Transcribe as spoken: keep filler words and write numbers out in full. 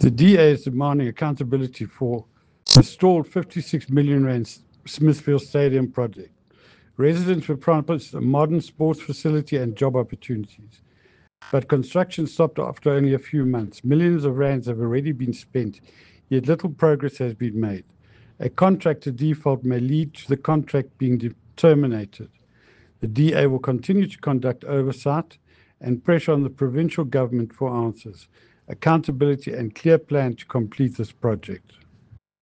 The D A is demanding accountability for the stalled fifty-six million rand Smithfield Stadium project. Residents were promised a modern sports facility and job opportunities, but construction stopped after only a few months. Millions of rands have already been spent, yet little progress has been made. A contractor default may lead to the contract being de- terminated. The D A will continue to conduct oversight and pressure on the provincial government for answers, accountability, and clear plan to complete this project.